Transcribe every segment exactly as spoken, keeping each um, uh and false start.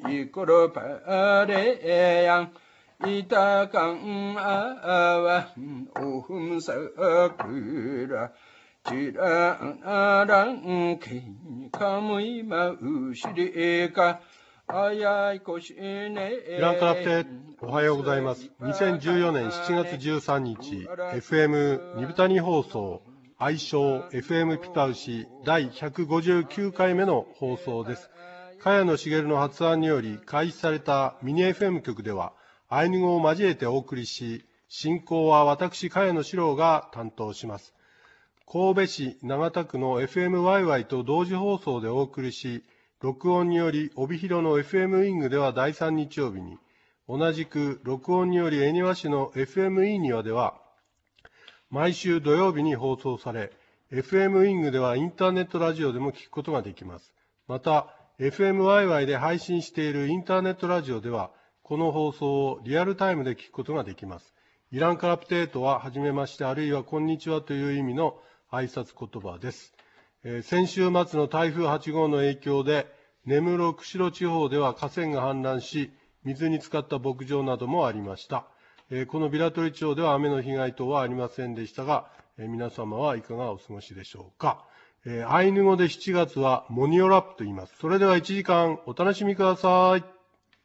イコロパレヤンイタカンアワンオフムサクラチランランケンカムイマウシリカイランカラプテ、おはようございます。にせんじゅうよねんしちがつじゅうさんにち、エフエム 二部谷放送、愛称 エフエム ピタウシだいひゃくごじゅうきゅうかいめの放送です。茅野茂の発案により開始されたミニ エフエム 局では、アイヌ語を交えてお送りし、進行は私、茅野史郎が担当します。神戸市長田区の エフエムワイワイ と同時放送でお送りし、録音により帯広の エフエム ウィングではだいさん日曜日に、同じく録音により恵庭市の エフエム イーニワでは毎週土曜日に放送され、エフエム ウィングではインターネットラジオでも聞くことができます。また、エフエムワイワイ で配信しているインターネットラジオでは、この放送をリアルタイムで聞くことができます。イランカラプテートは、はじめまして、あるいはこんにちはという意味の挨拶言葉です。えー、先週末の台風はち号の影響で、根室、釧路地方では河川が氾濫し、水に浸かった牧場などもありました。えー、この平取町では雨の被害等はありませんでしたが、えー、皆様はいかがお過ごしでしょうか。えー、アイヌ語でしちがつはモニオラップと言います。それではいちじかんお楽しみください。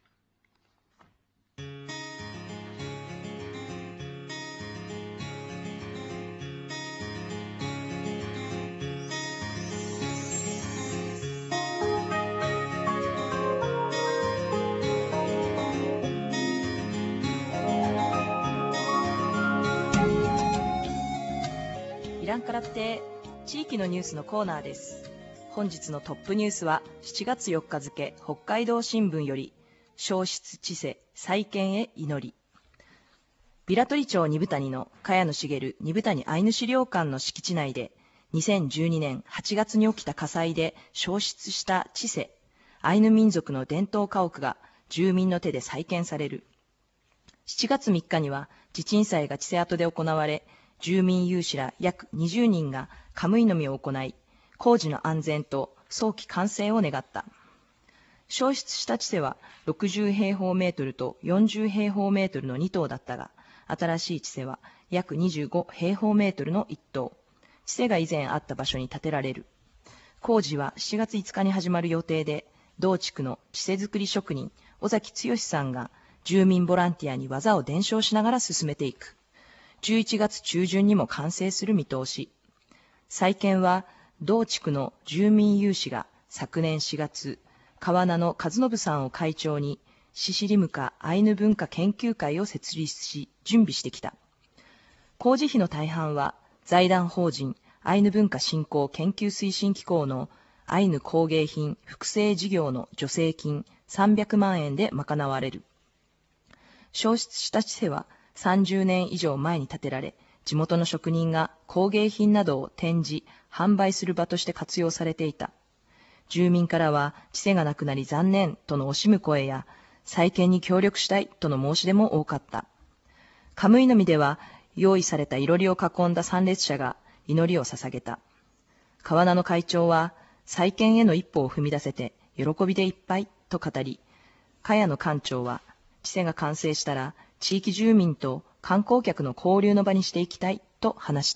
イランカラプテ地域のニュースのコーナーです。本日のトップニュースはしちがつよっか付北海道新聞より消失知世再建へ祈り。平取町二部谷の茅野茂二部谷アイヌ資料館の敷地内でにせんじゅうにねんはちがつに起きた火災で消失した知世アイヌ民族の伝統家屋が住民の手で再建される。しちがつみっかには地鎮祭が知世跡で行われ、住民有志ら約にじゅうにんがカムイのみを行い、工事の安全と早期完成を願った。消失した知世はろくじゅうへいほうメートルとよんじゅうへいほうメートルのに棟だったが、新しい知世は約にじゅうごへいほうメートルのいち棟。知世が以前あった場所に建てられる。工事はしちがついつかに始まる予定で、同地区の知世作り職人、尾崎剛さんが住民ボランティアに技を伝承しながら進めていく。じゅういちがつちゅうじゅんにも完成する見通し。再建は同地区の住民有志が昨年しがつ、川名の和信さんを会長にシシリムカアイヌ文化研究会を設立し準備してきた。工事費の大半は財団法人アイヌ文化振興研究推進機構のアイヌ工芸品複製事業の助成金さんびゃくまんえんで賄われる。消失した知世はさんじゅうねん以上前に建てられ、地元の職人が工芸品などを展示、販売する場として活用されていた。住民からは、知世がなくなり残念との惜しむ声や、再建に協力したいとの申し出も多かった。カムイのみでは、用意されたいろりを囲んだ参列者が祈りを捧げた。川名の会長は、再建への一歩を踏み出せて、喜びでいっぱいと語り、茅野館長は、知世が完成したら、地域住民と観光客の交流の場にしていきたいと話した。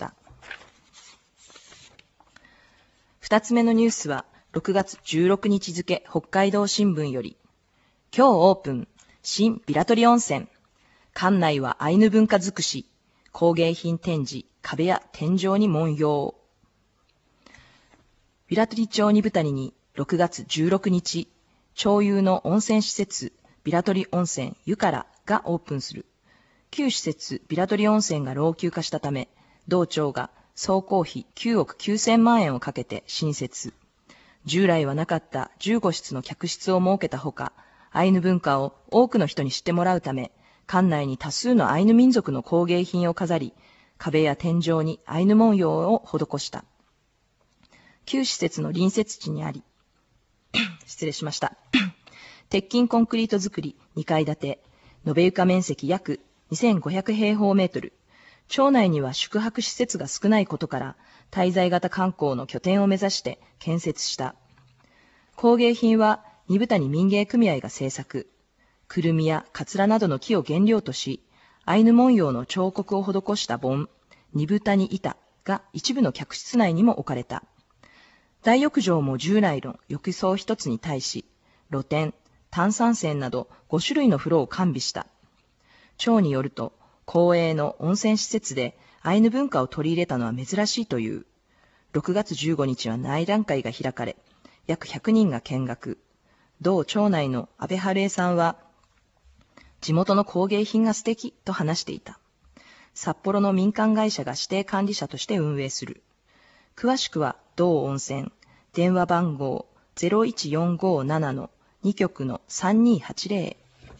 二つ目のニュースはろくがつじゅうろくにち付北海道新聞より、今日オープン、新平取温泉。館内はアイヌ文化尽くし、工芸品展示、壁や天井に文様。平取町二部谷にろくがつじゅうろくにち、町有の温泉施設、平取温泉ゆからがオープンする。旧施設平取温泉が老朽化したため、同町が総工費きゅうおくきゅうせんまんえんをかけて新設。従来はなかったじゅうごしつの客室を設けたほか、アイヌ文化を多くの人に知ってもらうため、館内に多数のアイヌ民族の工芸品を飾り、壁や天井にアイヌ文様を施した。旧施設の隣接地にあり、失礼しました。鉄筋コンクリート造りにかい建て、延べ床面積約にせんごひゃくへいほうメートル。町内には宿泊施設が少ないことから、滞在型観光の拠点を目指して建設した。工芸品は二部谷民芸組合が制作。くるみやカツラなどの木を原料とし、アイヌ文様の彫刻を施した盆、二部谷板が一部の客室内にも置かれた。大浴場も従来の浴槽一つに対し、露天、炭酸泉などご種類の風呂を完備した。町によると、公営の温泉施設でアイヌ文化を取り入れたのは珍しいという。ろくがつじゅうごにちは内覧会が開かれ、約ひゃくにんが見学。同町内の安倍春江さんは、地元の工芸品が素敵と話していた。札幌の民間会社が指定管理者として運営する。詳しくは同温泉、電話番号 ゼロいちよんごなな のに局のさんにーはちぜろ。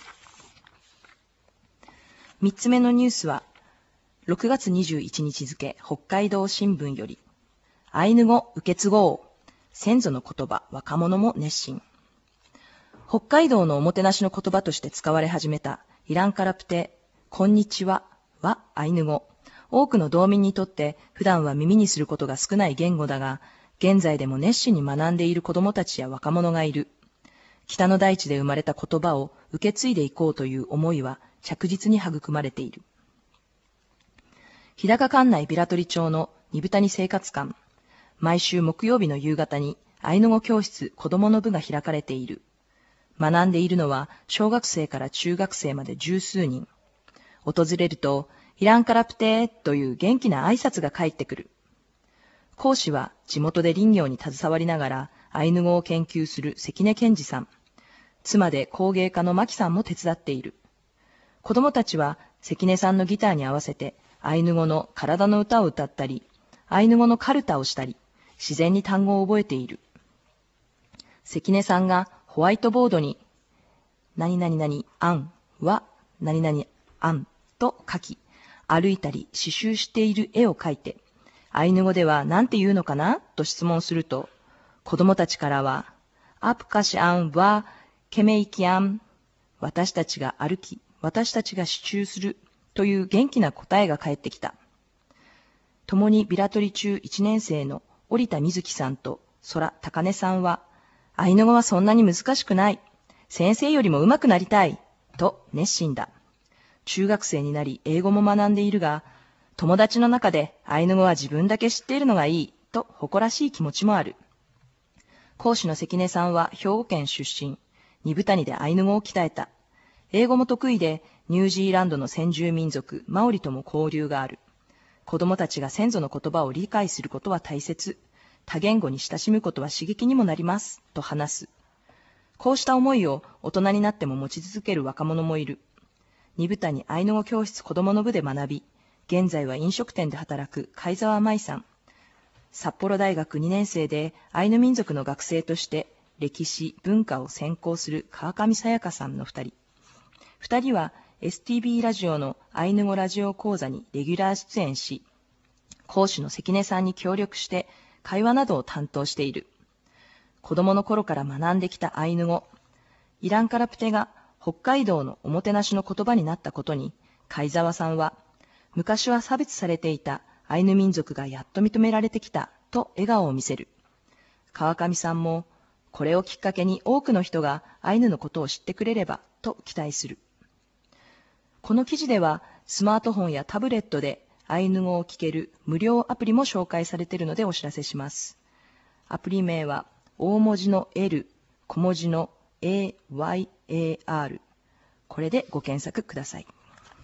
三つ目のニュースは、ろくがつにじゅういちにち付北海道新聞より、アイヌ語受け継ごう、先祖の言葉、若者も熱心。北海道のおもてなしの言葉として使われ始めたイランカラプテ、こんにちははアイヌ語。多くの道民にとって普段は耳にすることが少ない言語だが、現在でも熱心に学んでいる子どもたちや若者がいる。北の大地で生まれた言葉を受け継いでいこうという思いは着実に育まれている。日高管内平取町の二部谷生活館。毎週木曜日の夕方にアイヌ語教室子どもの部が開かれている。学んでいるのは小学生から中学生まで十数人。訪れると、イランカラプテーという元気な挨拶が返ってくる。講師は地元で林業に携わりながらアイヌ語を研究する関根健二さん。妻で工芸家の牧さんも手伝っている。子供たちは関根さんのギターに合わせてアイヌ語の体の歌を歌ったり、アイヌ語のカルタをしたり、自然に単語を覚えている。関根さんがホワイトボードに、何々々あんは何々あんと書き、歩いたり刺繍している絵を描いて、アイヌ語では何て言うのかなと質問すると、子供たちからは、アプカシアンはケメイキアン、私たちが歩き、私たちが刺繍するという元気な答えが返ってきた。共にビラ取り中いちねん生の織田瑞希さんと空高根さんは、アイヌ語はそんなに難しくない。先生よりも上手くなりたい。と熱心だ。中学生になり英語も学んでいるが、友達の中でアイヌ語は自分だけ知っているのがいい。と誇らしい気持ちもある。講師の関根さんは兵庫県出身。二部谷でアイヌ語を鍛えた。英語も得意で、ニュージーランドの先住民族、マオリとも交流がある。子供たちが先祖の言葉を理解することは大切。多言語に親しむことは刺激にもなります。と話す。こうした思いを大人になっても持ち続ける若者もいる。二部谷アイヌ語教室子供の部で学び、現在は飲食店で働く貝沢舞さん。札幌大学にねん生でアイヌ民族の学生として歴史、文化を専攻する川上さやかさんの二人。二人は エスティービー ラジオのアイヌ語ラジオ講座にレギュラー出演し、講師の関根さんに協力して会話などを担当している。子供の頃から学んできたアイヌ語。イランカラプテが北海道のおもてなしの言葉になったことに、貝沢さんは、昔は差別されていたアイヌ民族がやっと認められてきたと笑顔を見せる。川上さんも、これをきっかけに多くの人がアイヌのことを知ってくれればと期待する。この記事では、スマートフォンやタブレットでアイヌ語を聞ける無料アプリも紹介されているのでお知らせします。アプリ名は、大文字の L、小文字の エーワイエーアール。これでご検索ください。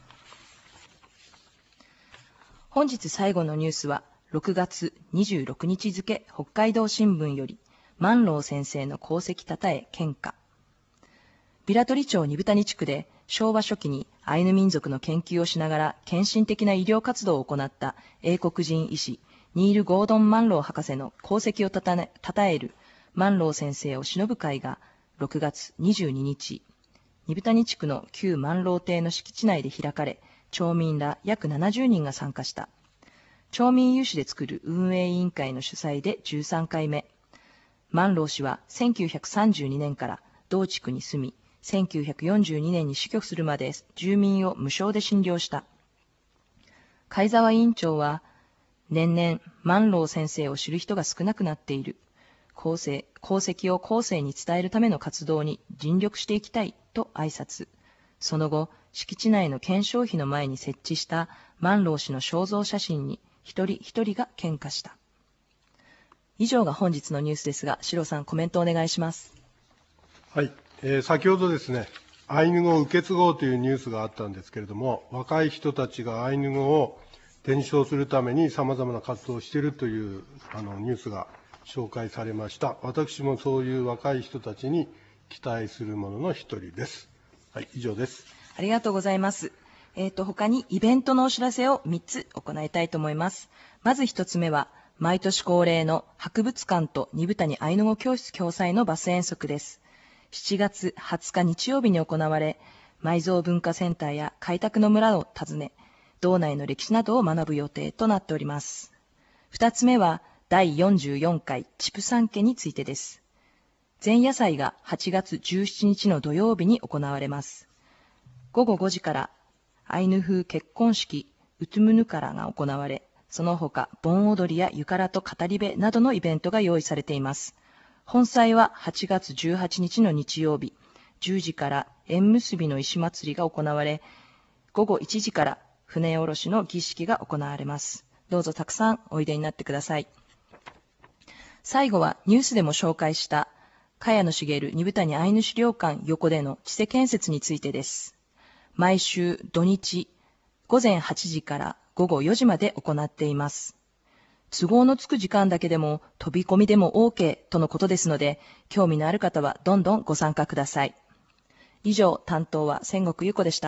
本日最後のニュースは、ろくがつにじゅうろくにち付北海道新聞より、万郎先生の功績たたえ献花。ビラ取町二部谷地区で昭和初期にアイヌ民族の研究をしながら献身的な医療活動を行った英国人医師、ニール・ゴードン・マンロー博士の功績をたたね、たたえる万郎先生を偲ぶ会がろくがつにじゅうににち、二部谷地区の旧万郎邸の敷地内で開かれ、町民ら約ななじゅうにんが参加した。町民有志で作る運営委員会の主催でじゅうさんかいめ。万郎氏はせんきゅうひゃくさんじゅうにねんから同地区に住み、せんきゅうひゃくよんじゅうにねんに死去するまで住民を無償で診療した。貝沢委員長は、年々万郎先生を知る人が少なくなっている。功績功績を後世に伝えるための活動に尽力していきたいと挨拶。その後、敷地内の顕彰碑の前に設置した万老氏の肖像写真に一人一人が献花した。以上が本日のニュースですが、シロさん、コメントお願いします。 はい、えー、先ほどですね、アイヌ語を受け継ごうというニュースがあったんですけれども、若い人たちがアイヌ語を伝承するためにさまざまな活動をしているというあのニュースが紹介されました。私もそういう若い人たちに期待するものの一人です。はい、以上です。 ありがとうございます。えっと、他にイベントのお知らせをみっつ行いたいと思います。まずひとつめは、毎年恒例の博物館と二部谷アイヌ語教室共催のバス遠足です。しちがつはつか日曜日に行われ、埋蔵文化センターや開拓の村を訪ね、道内の歴史などを学ぶ予定となっております。二つ目は、だいよんじゅうよんかいチプサン家についてです。前夜祭がはちがつじゅうしちにちの土曜日に行われます。ごごごじからアイヌ風結婚式ウトゥムヌカラが行われ、その他盆踊りやゆからと語り部などのイベントが用意されています。本祭ははちがつじゅうはちにちの日曜日、じゅうじから縁結びの石祭りが行われ、ごごいちじから船下ろしの儀式が行われます。どうぞたくさんおいでになってください。最後はニュースでも紹介した茅野茂二部谷アイヌ資料館横での地勢建設についてです。毎週土日ごぜんはちじからごごよじまで行っています。都合のつく時間だけでも飛び込みでも OK とのことですので、興味のある方はどんどんご参加ください。以上、担当は千石由子でした。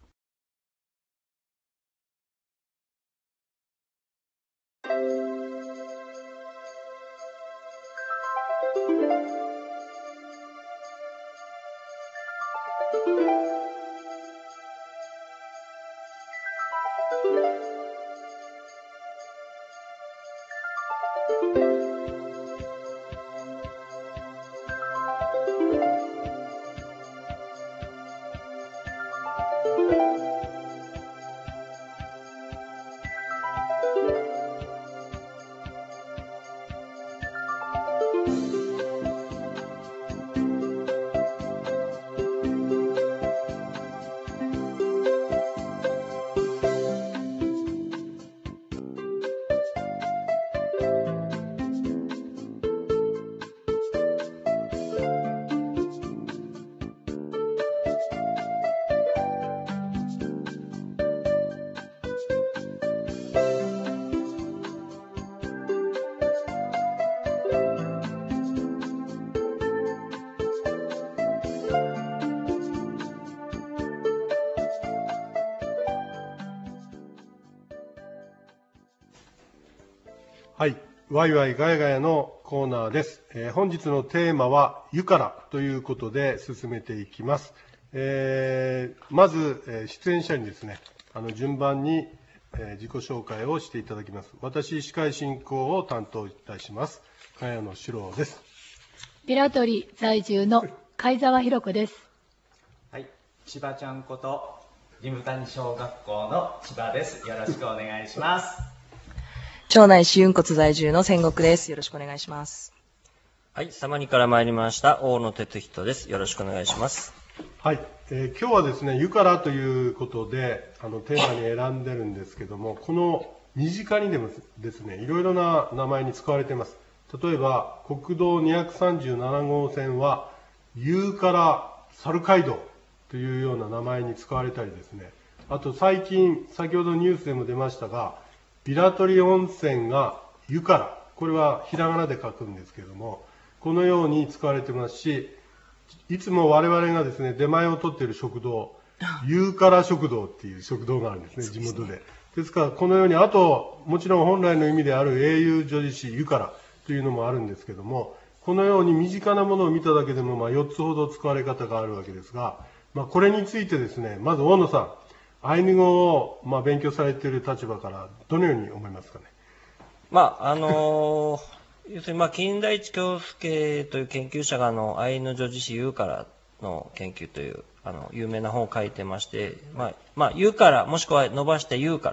はい、ワイワイガヤガヤのコーナーです。えー、本日のテーマはゆからということで進めていきます。えー、まず、えー、出演者にですね、あの順番に、えー、自己紹介をしていただきます。私、司会進行を担当いたします。茅野史郎です。 平取在住の貝沢弘子です。 はい、千葉ちゃんこと二部谷小学校の千葉です。よろしくお願いします。 町内市雲骨在住の千石です。よろしくお願いします。 はい、サマニから参りました大野哲人です。よろしくお願いします。 はい、えー、今日はですね、ゆからということであのテーマに選んでるんですけども、この身近にでもですね、いろいろな名前に使われています。例えば国道にひゃくさんじゅうななごうせんはゆから猿街道というような名前に使われたりですね、あと最近先ほどニュースでも出ましたが、平取温泉がゆから、これはひらがなで書くんですけれども、このように使われてますし、いつも我々がですね、出前を取っている食堂、ゆから食堂っていう食堂があるんですね、地元で。ですから、このように、あと、もちろん本来の意味である英雄女子市ゆからというのもあるんですけども、このように身近なものを見ただけでも、まあよっつほど使われ方があるわけですが、まあこれについてですね、まず大野さん、アイヌ語をまあ勉強されている立場からどのように思いますかね。 まああのー、要するにまあ金田一京介という研究者があのアイヌ女子誌ゆうからの研究というあの有名な本を書いてまして、まあまあゆうからもしくは伸ばしてゆうから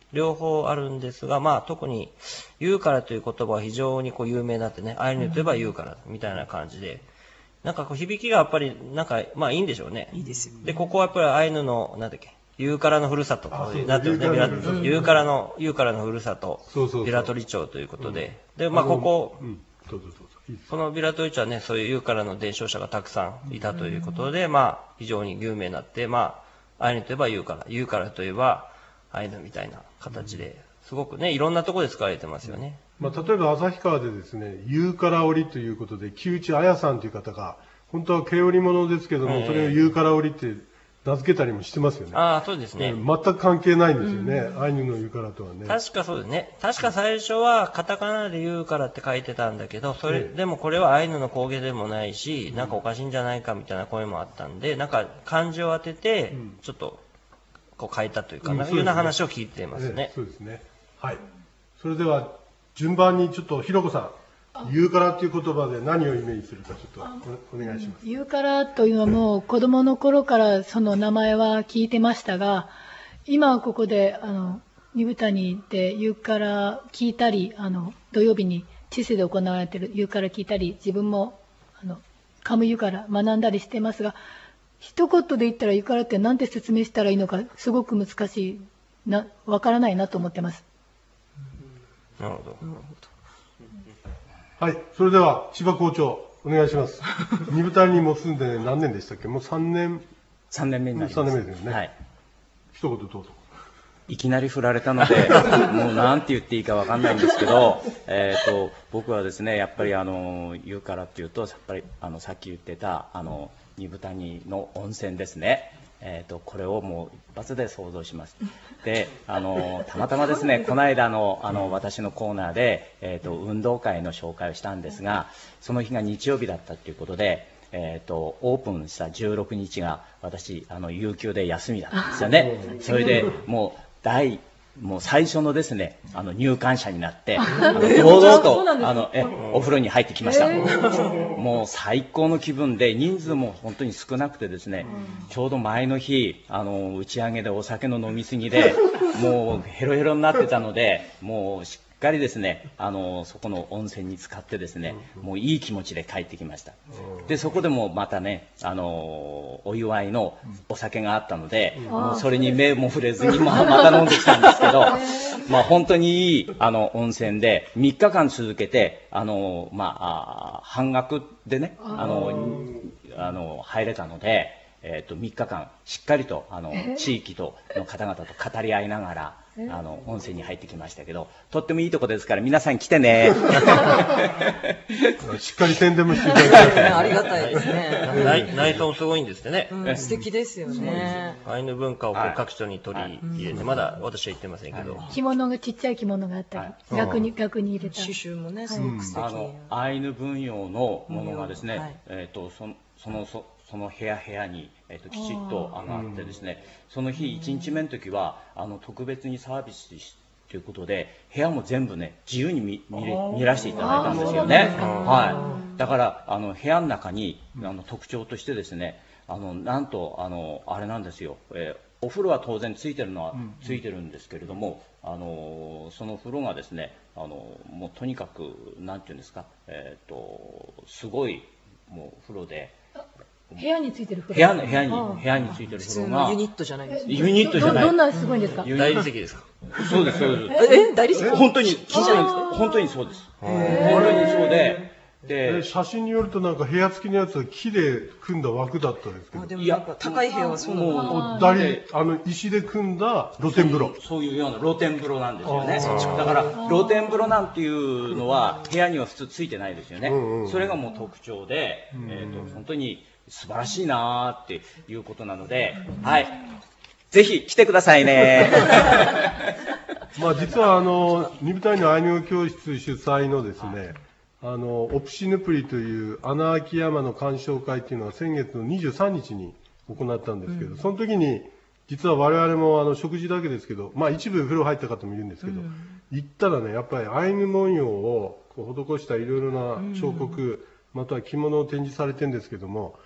両方あるんですが、まあ特に言うからという言葉は非常にこう有名になってね、アイヌといえば言うからみたいな感じで、なんかこう響きがやっぱりなんかまあいいんでしょうね。 いいですよ。 で、ここはやっぱりアイヌの、なんだっけ、ユーカラのふるさととなってますね。ビラユーカラの、ユーカラのふるさと、ビラトリ町ということで。で、まあここ、このビラトリ町はね、そういうユーカラの伝承者がたくさんいたということで、まあ非常に有名になって、まあ、アイヌといえばユーカラ、ユーカラといえばアイヌみたいな形で、すごくね、いろんなところで使われてますよね。 まあ、例えば旭川でですね、ユーカラ織ということで、木内彩さんという方が、本当は毛織物ですけども、それをユーカラ織って名付けたりもしてますよね。 ああ、そうですね。 全く関係ないんですよね、アイヌのユーカラとはね。 確かそうですね。確か最初はカタカナでユーカラって書いてたんだけど、それ、でもこれはアイヌの工芸でもないし、なんかおかしいんじゃないかみたいな声もあったんで、なんか漢字を当てて、ちょっとこう変えたというか、そういうような話を聞いてますね。 そうですね。はい。それでは、順番にちょっとひろこさん。ユーカラっていう言葉で何をイメージするかちょっとお願いします。 ユーカラというのはもう子供の頃からその名前は聞いてましたが、今はここであの二部谷でユーカラ聞いたり、あの土曜日に知性で行われているユーカラ聞いたり、自分もあのカムユーカラ学んだりしてますが、一言で言ったらユーカラって何て説明したらいいのかすごく難しいな、わからないなと思ってます。 なるほど。 はい、それでは千葉校長お願いします。二部谷にも住んで何年でしたっけ？もうさんねん。 さんねんめになります。 さんねんめですよね。 はい。 一言どうぞ。 いきなり振られたので、もうなんて言っていいかわかんないんですけど、えっと僕はですね、やっぱりあの言うからっていうと、やっぱりあのさっき言ってたあの二部谷の温泉ですね。えー、とこれをもう一発で想像します。で、あのたまたまですね、この間のあの私のコーナーで、えー、と運動会の紹介をしたんですが、その日が日曜日だったということで、えー、とオープンしたじゅうろくにちが私あの有給で休みだったんですよね。それでもう第もう最初のですね、あの入館者になって、あの堂々とあのえお風呂に入ってきました。もう最高の気分で、人数も本当に少なくてですね、ちょうど前の日あの打ち上げでお酒の飲み過ぎで、もうヘロヘロになってたので、もうしっかりですね、あのそこの温泉に浸かってですね、もういい気持ちで帰ってきました。でそこでもまたね、あのお祝いのお酒があったので、もうそれに目も触れずに、まあ、また飲んできたんですけど、まあ本当にいいあの温泉でみっかかん続けて、あのまあ半額でね、あのあの入れたので、えー、とみっかかんしっかりとあの地域との方々と語り合いながら、あの温泉に入ってきましたけど、とってもいいとこですから皆さん来てね。 しっかり宣伝もしていただいてありがたいですね。 内装すごいんですってね。 うん、素敵ですよね。 アイヌ文化をこう各所に取り入れて、まだ私は言ってませんけど、 着物がちっちゃい着物があったり、額に額に入れた刺繍もねすごく素敵。 あのアイヌ文様のものがですね、はい、えー、とそそのそその部屋部屋に、えー、ときちっと上がってですね、その日いちにちめの時はあの特別にサービスということで、部屋も全部ね自由に 見, 見, れ見らせていただいたんですよね。はい、だからあの部屋の中にあの特徴としてですね、あのなんとあのあれなんですよ、えー、お風呂は当然ついてるのはついてるんですけれども、あのその風呂がですね、あのもうとにかくなんていうんですか、えー、とすごいもう風呂で。 部屋についてる風呂。 部屋の部屋に部屋についてる風呂がユニットじゃないですか。 ユニットじゃない。 どんなすごいんですか。 大理石ですか。 そうですそうです。 え、大理石？ 本当に本当にそうです。本当にそうで。 で写真によるとなんか部屋付きのやつは木で組んだ枠だったんですけど。 でもなんか高い部屋はそうなの。 大理あの石で組んだ露天風呂。 そういうような露天風呂なんですよね。だから露天風呂なんていうのは部屋には普通ついてないですよね。それがもう特徴で、えっと本当に素晴らしいなーっていうことなので、はい、ぜひ来てくださいね。 まあ実はあの二部谷のアイヌ語教室主催のですね、あのオプシヌプリという穴秋山の鑑賞会っていうのは先月のにじゅうさんにちに行ったんですけど、うん、その時に実は我々もあの食事だけですけど、まあ一部風呂入った方もいるんですけど、うん、行ったらねやっぱりアイヌ文様をこう施したいろいろな彫刻、うん、または着物を展示されてるんですけども、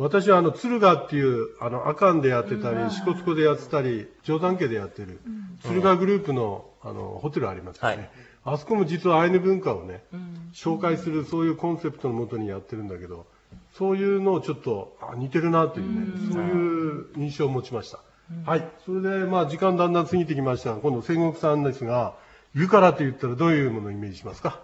私はあの、敦賀っていう、あの、阿寒でやってたり、支笏湖でやってたり、定山家でやってる、敦賀グループの、あの、ホテルありますよね。はい、あそこも実はアイヌ文化をね、紹介する、そういうコンセプトのもとにやってるんだけど、そういうのをちょっと、あ、似てるなというね、そういう印象を持ちました。はい。それで、まあ、時間だんだん過ぎてきましたが、今度、仙国さんですが、湯からと言ったらどういうものをイメージしますか？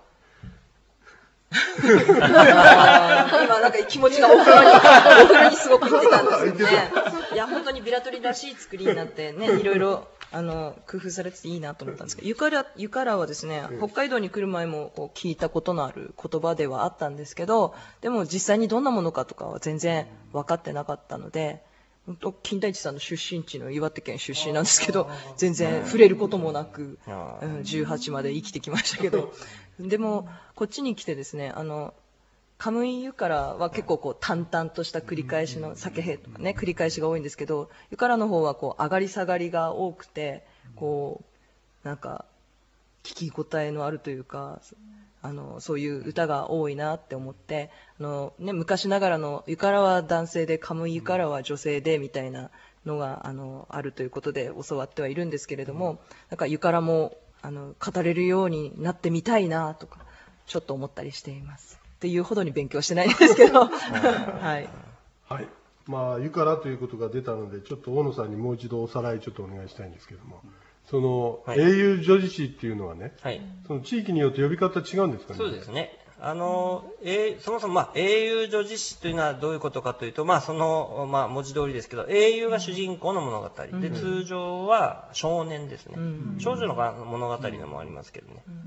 今なんか気持ちがお風呂に、お風呂にすごく行ってたんですよね。いや、本当にビラトリらしい作りになってね、いろいろ、あの、工夫されてていいなと思ったんですけど、ゆから、ゆからはですね、北海道に来る前もこう聞いたことのある言葉ではあったんですけど、でも実際にどんなものかとかは全然分かってなかったので、本当金田一さんの出身地の岩手県出身なんですけど、全然触れることもなく、うん、じゅうはちまで生きてきましたけど、でもこっちに来てですね、あのカムイ湯からは結構こう淡々とした繰り返しの酒兵とかね、繰り返しが多いんですけど、湯からの方はこう上がり下がりが多くて、こうなんか聞き応えのあるというか、あのそういう歌が多いなって思って、あの、ね、昔ながらの湯からは男性でカムイ湯からは女性でみたいなのが あのあるということで教わってはいるんですけれども、なんか湯からもあの語れるようになってみたいなとかちょっと思ったりしていますっていうほどに勉強してないんですけどはい、 はい、まあ湯からということが出たので、ちょっと大野さんにもう一度おさらいちょっとお願いしたいんですけども、その、はい、英雄女子誌っていうのはね、はい、その地域によって呼び方違うんですかね。 そうですね。あの、えー、そもそも、まあ、英雄女子誌というのはどういうことかというと、まあ、その、まあ、文字通りですけど、英雄が主人公の物語。うん、で、通常は少年ですね。うん、少女の物語のもありますけどね。うん、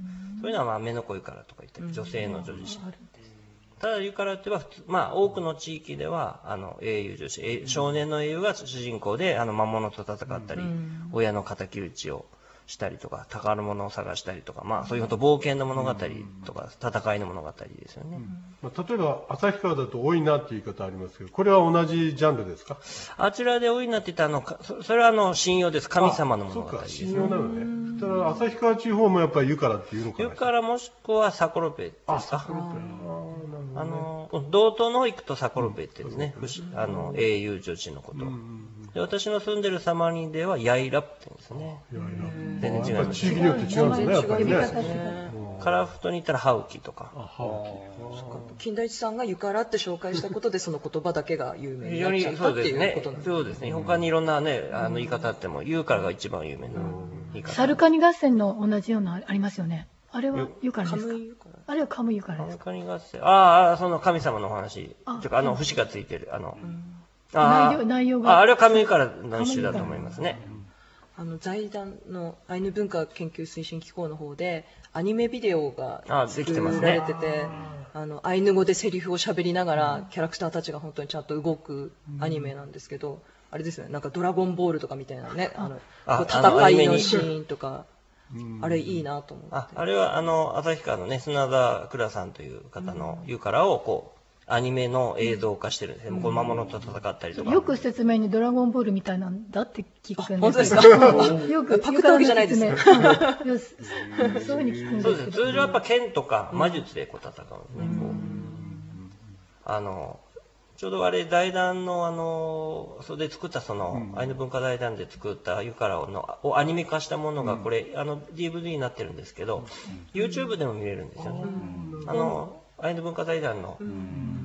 そういうのは、まあ、目の子湯からとか言ったり、女性の女子誌です。ただ、湯からっていうのは、まあ、多くの地域では、あの、英雄女子、少年の英雄が主人公で、あの、魔物と戦ったり、うん、親の敵討ちをしたりとか、宝物を探したりとか、まあ、そういう冒険の物語とか、戦いの物語ですよね。うんまあ、例えば、旭川だと多いなっていう言い方ありますけど、これは同じジャンルですか？ あちらで多いなって言ったら、あの、それはあの、神謡です。神様の物語です、 ね。神謡なのね。そしたら、旭川地方もやっぱり湯からっていうのかな。 湯からもしくはサコロペですか。 あ、サコロペ。 あの、道東の方行くとサコロペってですね、うん、あの、英雄女子のこと。で、私の住んでるサマニではヤイラって言うんですね。全然違います。 地域によって違うんですね、やっぱりね。カラフトに行ったらハウキとか。 金田一さんが湯からって紹介したことで、その言葉だけが有名になっちゃったっていうことなんですね。 そうですね。他にいろんなね、あの言い方あっても、湯からが一番有名な言い方。 サルカニ合戦の同じようなありますよね。あれは湯からですか？あれはカムイ湯からですか？ サルカニ合戦。ああ、その神様のお話。ああの、節がついてる。あの、 内容、内容が。 あ、あれはカムイからの一種だと思いますね。 あの財団のアイヌ文化研究推進機構の方でアニメビデオが作られてて、あのアイヌ語でセリフを喋りながらキャラクターたちが本当にちゃんと動くアニメなんですけど、あれですよね、なんかドラゴンボールとかみたいなね、あの戦いのシーンとか、あれいいなと思って。 あ、あれはあの旭川のね砂田倉さんという方の湯からをこうアニメの映像化してるんですね。こう魔物と戦ったりとか。 よく説明にドラゴンボールみたいなんだって聞くんです。 本当ですか？ よくパクったわけじゃないですね。 そういうふうに聞くんです。 そうです。通常やっぱ剣とか魔術でこう戦うんですね。こうあのちょうどあれ財団のあのそれで作ったそのアイヌ文化財団で作った湯からのをアニメ化したものがこれあの ディーブイディー になってるんですけど、YouTube でも見れるんですよね。あのアイヌ文化財団の、うん、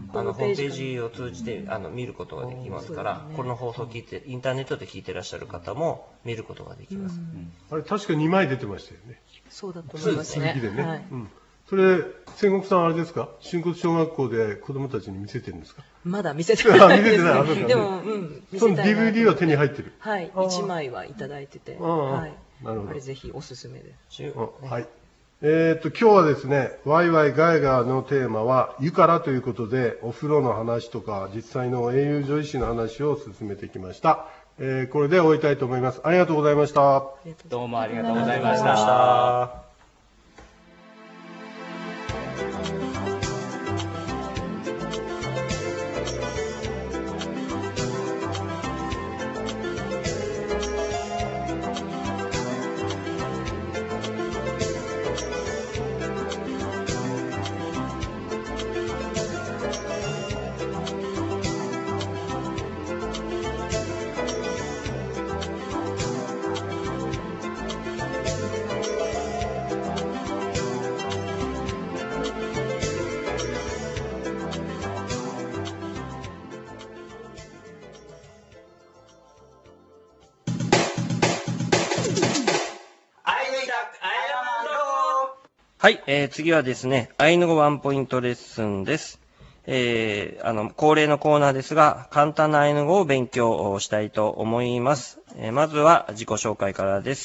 あのホームページを通じてあの見ることができますから、ね、この放送を聞いてインターネットで聞いてらっしゃる方も見ることができます。うん、 あれ確かにまい出てましたよね。 そうだと思いますね。 続きでね。はい、うん、それ仙国さんあれですか？新骨小学校で子供たちに見せてるんですか？ まだ見せてないです。 見せてない。 でもうん見せたいな。 その ディーブイディー は手に入ってる。 はい、いちまいはいただいてて、はい。なるほど。あれぜひおすすめです。ね、 はい。えっと、今日はですね、ワイワイガイガーのテーマは、湯からということで、お風呂の話とか、実際の英雄女子誌の話を進めてきました。えー、これで終えたいと思います。ありがとうございました。 どうもありがとうございました。 はい、えー、次はですね、アイヌ語ワンポイントレッスンです。えー、あの、恒例のコーナーですが、簡単なアイヌ語を勉強したいと思います。えー、まずは自己紹介からです。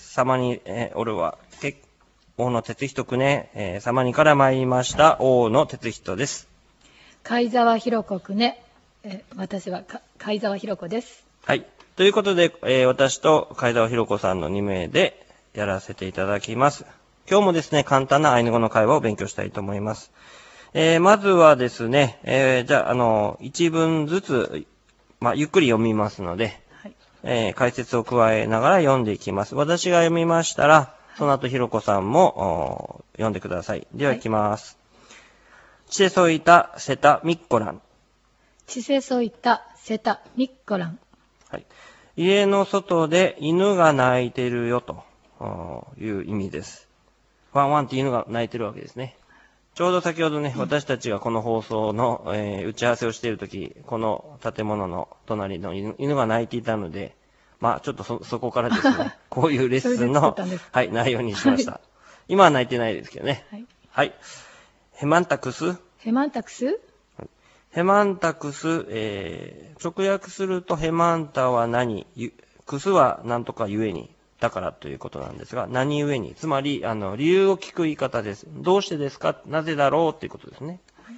サマニ、えー、オルは、け大野哲人くね、えー、サマニから参りました、大野哲人です。 貝沢ひろ子くね、えー、私は貝沢ひろ子です。 はい。ということで、えー、私と貝沢ひろ子さんのに名でやらせていただきます。今日もですね、簡単なアイヌ語の会話を勉強したいと思います。えー、まずはですね、えー、じゃあ、あの、一文ずつ、まあ、ゆっくり読みますので、はい、えー、解説を加えながら読んでいきます。私が読みましたら、その後ひろこさんも、読んでください。では、いきます。チセソイタセタミッコラン。 チセソイタセタミッコラン。 はい。家の外で犬が鳴いてるよという意味です。ワンワンって犬が鳴いてるわけですね。ちょうど先ほどね、私たちがこの放送の、えー、打ち合わせをしているとき、この建物の隣の犬、犬が鳴いていたので、まあちょっと そ, そこからですね、こういうレッスンの、はい、内容にしました。はい、今は鳴いてないですけどね。はい。はい、ヘマンタクス。 ヘマンタクス。 ヘマンタクス、えー、直訳するとヘマンタは何、クスは何とかゆえに、だからということなんですが、何故に、つまり、あの、理由を聞く言い方です。どうしてですか、なぜだろうということですね。はい、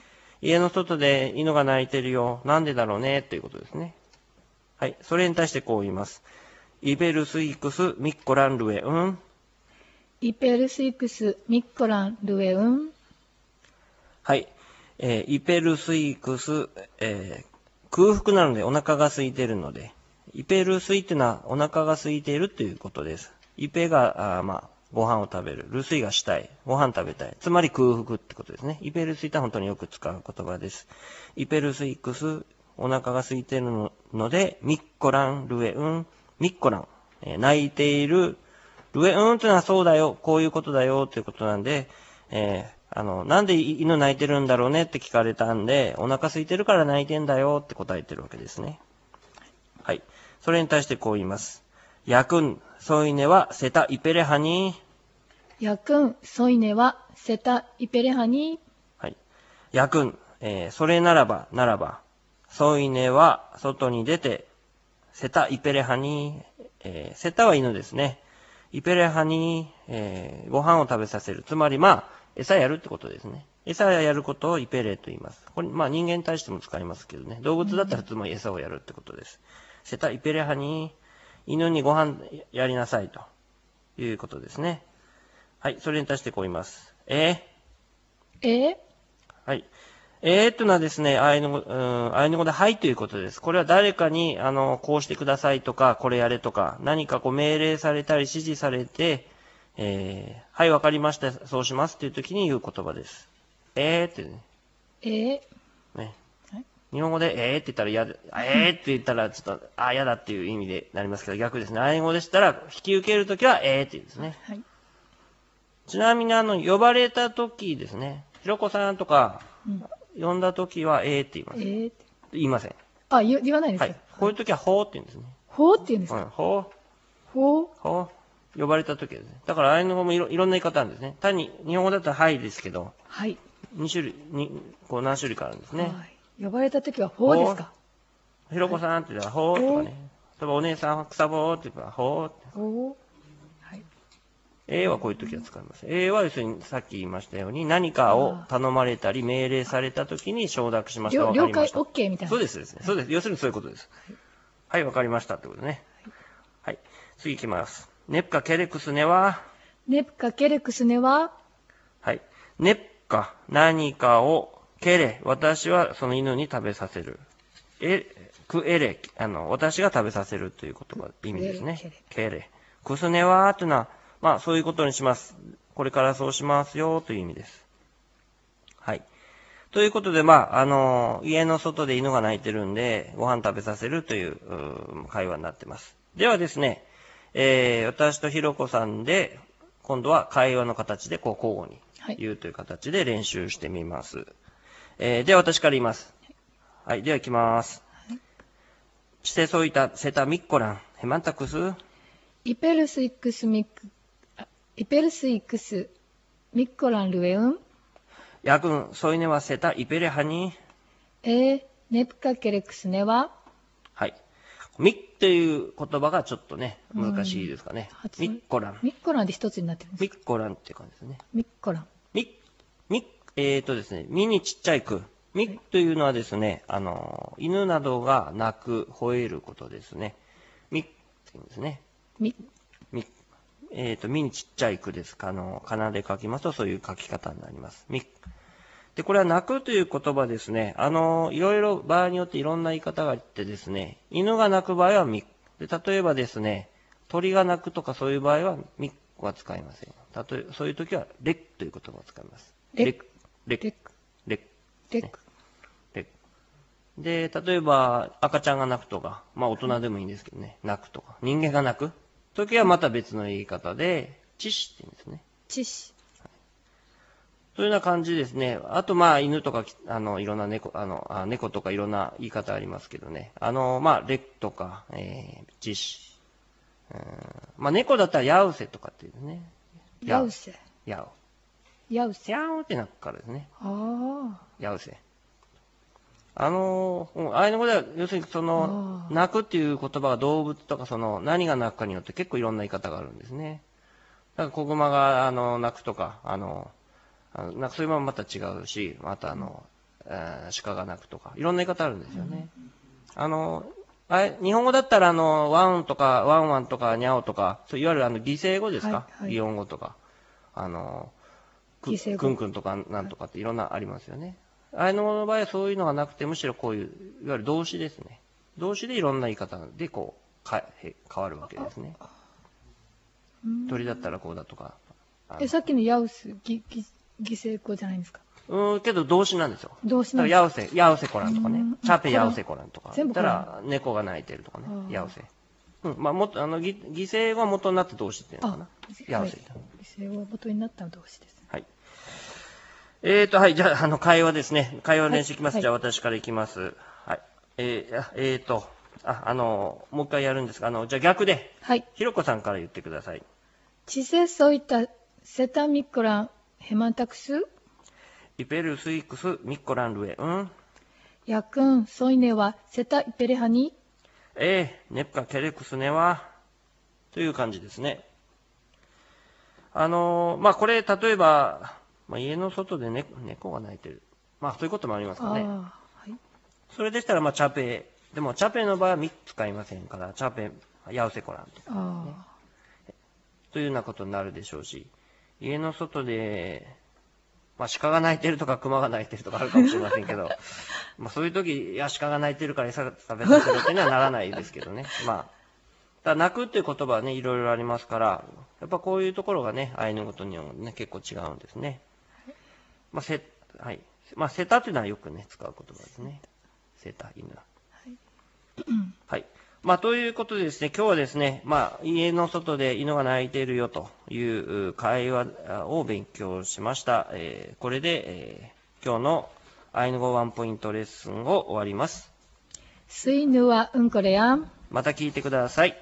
家の外で犬が鳴いてるよ、なんでだろうねということですね。はい。それに対してこう言います。イペルスイクスミッコランルエウン。 イペルスイクスミッコランルエウン。 はい。えー、イペルスイクス、えー、空腹なのでお腹が空いているので、イペルスイっていうのはお腹が空いているということです。イペが、あまあ、ご飯を食べる。ルスイがしたい。ご飯食べたい。つまり空腹ってことですね。イペルスイって本当によく使う言葉です。イペルスイクス、お腹が空いているので、ミッコラン、ルエウン、ミッコラン、えー、泣いている。ルエウンというのはそうだよ、こういうことだよということなんで、えーあの、なんで犬泣いてるんだろうねって聞かれたんで、お腹空いてるから泣いてんだよって答えてるわけですね。はい。それに対してこう言います。ヤクン、ソイネはセタイペレハニー。ヤクン、ソイネはセタイペレハニー。 はい。ヤクン、えー、それならば、ならば。ソイネは外に出て、セタイペレハニー。えー、セタは犬ですね。イペレハニー、えー、ご飯を食べさせる。つまりまあ、餌やるってことですね。餌やることをイペレと言います。これ、まあ人間に対しても使いますけどね。動物だったら普通も餌をやるってことです。セタイペレハに、犬にご飯やりなさいということですね。はい、それに対してこう言います。えー、えー、はい。えーというのはですね、アイヌ語、うん、アイヌ語ではいということです。これは誰かに、あの、こうしてくださいとか、これやれとか、何かこう命令されたり指示されて、えー、はい、わかりました。そうしますという時に言う言葉です。えーってね。 えー、 ね。日本語でえーって言ったら嫌で、えーって言ったらちょっと、あ、嫌だっていう意味でなりますけど、逆ですね。アイヌ語でしたら、引き受けるときはえーって言うんですね。はい。ちなみに、あの、呼ばれたときですね。ひろこさんとか、うん、呼んだときはえーって言います。えーって。言いません。 あ、言言わないですか。はい。 こういうときはほーって言うんですね。 ほーって言うんですか。 うん、ほー。 ほー。 ほー。呼ばれた時ですね。だからアイヌ語もい ろ, いろんな言い方あるんですね。単に日本語だったらはいですけど、 はい。 に種類、にこう何種類かあるんですね。はい。 呼ばれた時はほうですか。 ひろこさんって言ったらほうとかね。例えばお姉さん草ぼーって言ったらほうって。 ほう。はい。 A はこういう時は使います。A は要するにさっき言いましたように何かを頼まれたり命令された時に承諾しました。 了解 OK みたいな。 そうですですね。そうです。要するにそういうことです。はい、わ、はい、かりましたってことね。はい。はい、次行きます。ネプカケレクスネはネプカケレクスネははい。ネプカ、何かを、ケレ、私はその犬に食べさせる。え、クエレ、あの、私が食べさせるという言葉、意味ですね。ケレ。ケレ。クスネはというのは、まあそういうことにします。これからそうしますよという意味です。はい。ということで、まあ、あの、家の外で犬が鳴いてるんで、ご飯食べさせるという、う会話になってます。ではですね、えー、私とひろこさんで、今度は会話の形でこう交互に言うという形で練習してみます。はい、えー、では私から言います。はい、では行きます。チセソイタセタミッコランヘマンタクスイペルスイクスミックイペルスイクス 믹거란 루에운? 약은 소이네와 세타 이베레하니? 에, 넵카케렉스네와? はい。ミッという言葉がちょっとね、難しいですかね。ミッコラン。 ミッコランで一つになってるんですか？ ミッコランっていう感じですね。 ミッコラン。 ミ、ミ、えーとですね、ミにちっちゃい句。ミというのはですね、あの、犬などが鳴く、吠えることですね。ミって言うんですね。 ミ。 ミ。えーと、ミにちっちゃい句です。あの、かなで書きますとそういう書き方になります。ミ。で、これは鳴くという言葉ですね。あの、いろいろ場合によっていろんな言い方があってですね、犬が鳴く場合はミ。で、例えばですね、鳥が鳴くとかそういう場合はミは使いません。例えば、そういう時はレックという言葉を使います。 レック。 レック。レック。 レック。 レック。で、例えば赤ちゃんが泣くとか、まあ大人でもいいんですけどね、泣くとか、人間が泣く時はまた別の言い方で、チシって言うんですね。 チシ。 そういうような感じですね。あと、まあ、犬とか、あの、いろんな猫、あの、あ猫とかいろんな言い方ありますけどね。あの、まあ、レックとか、えー、チシ。うん、まあ、猫だったらヤウセとかっていうね。 ヤウセ。 ヤウ。 ヤウセ。 ヤウって鳴くからですね。 ああ。 ヤウセ。あの、ああいうのでは、要するにその、鳴くっていう言葉が動物とかその、何が鳴くかによって結構いろんな言い方があるんですね。だから、子熊が、あの、鳴くとか、あの、あのなんかそういうのもまた違うし、またあの、えー、鹿が鳴くとか、いろんな言い方あるんですよね。あの、あれ日本語だったらあの、ワンとか、ワンワンとか、ニャオとか、そういわゆるあの、擬声語ですか、はいはい、擬音語とか、あの、くんくんとかなんとかっていろんなありますよね。あれの場合はそういうのがなくて、むしろこういう、いわゆる動詞ですね。動詞でいろんな言い方でこう、か変わるわけですね。鳥だったらこうだとか。 え、さっきのヤウス、ぎ、ぎ、犠牲語じゃないんですか？ うん、けど動詞なんですよ。 動詞なんですか？ヤウセ、ヤウセコランとかね。チャペヤウセコランとか。 全部だったら猫が鳴いてるとかね。ヤウセ。うん、まあ、もっと、あの、犠牲語が元になった動詞っていうのかな。ヤウセ。 犠牲語が元になった動詞です。 はい。えーと、はい、じゃあ、あの、会話ですね。会話練習いきます。はい、じゃあ、私からいきます。はい。えー、えーと、あ、あの、もう一回やるんですが、あの、じゃあ逆で。 はい。 ひろこさんから言ってください。 チセソイタ、セタミクラン、ヘマンタクスイペルスイクス、ミッコランルエ、うん。 ヤクン、ソイネは、セタイペレハニえー、ネプカケレクスネは、という感じですね。あの、まあ、これ、例えば、まあ、家の外で、ね、猫が鳴いてる。まあ、そういうこともありますかね。 はい、 それでしたら、まあ、チャペ、でも、チャペの場合はみっつ使いませんから、チャペ、ヤウセコランとか、ね、というようなことになるでしょうし、家の外で、まあ、鹿が鳴いてるとか熊が鳴いてるとかあるかもしれませんけど、まあそういう時、いや、鹿が鳴いてるから餌食べさせろっていうのはならないですけどね。まあ、ただ鳴くっていう言葉はね、いろいろありますから、やっぱこういうところがね、アイヌ語とにもね、結構違うんですね。まあ、せ、はい。まあ、セタっていうのはよくね、使う言葉ですね。セタ、犬。はい。はい。まあ、ということでですね、今日はですね、まあ、家の外で犬が鳴いているよという会話を勉強しました。えー、これで、えー、今日のアイヌ語ワンポイントレッスンを終わります。 スイヌはうんこれやん。 また聞いてください。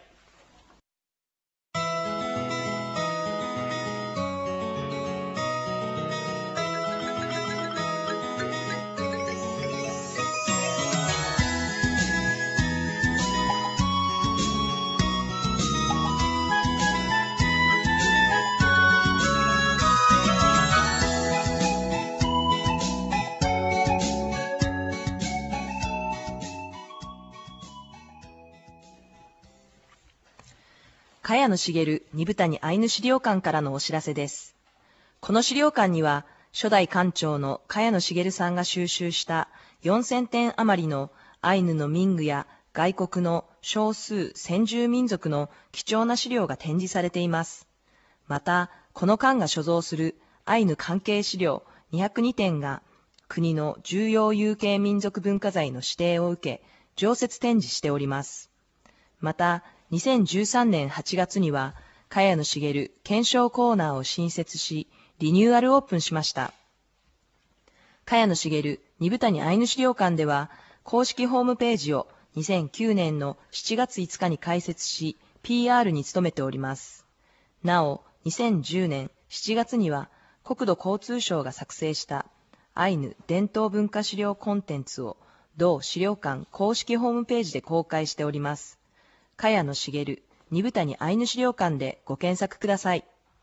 茅野茂二部谷アイヌ資料館からのお知らせです。この資料館には、初代館長の茅野茂さんが収集したよんせんてん余りのアイヌの民具や外国の少数先住民族の貴重な資料が展示されています。また、この館が所蔵するアイヌ関係資料にひゃくにてんが国の重要有形民族文化財の指定を受け、常設展示しております。また、にせんじゅうさんねんはちがつには、茅野茂検証コーナーを新設し、リニューアルオープンしました。茅野茂二部谷アイヌ資料館では、公式ホームページをにせんきゅうねんのしちがついつかに開設し、ピーアール に努めております。なお、にせんじゅうねんしちがつには、 国土交通省が作成したアイヌ伝統文化資料コンテンツを同資料館公式ホームページで公開しております。茅野茂二部谷アイヌ資料館でご検索ください。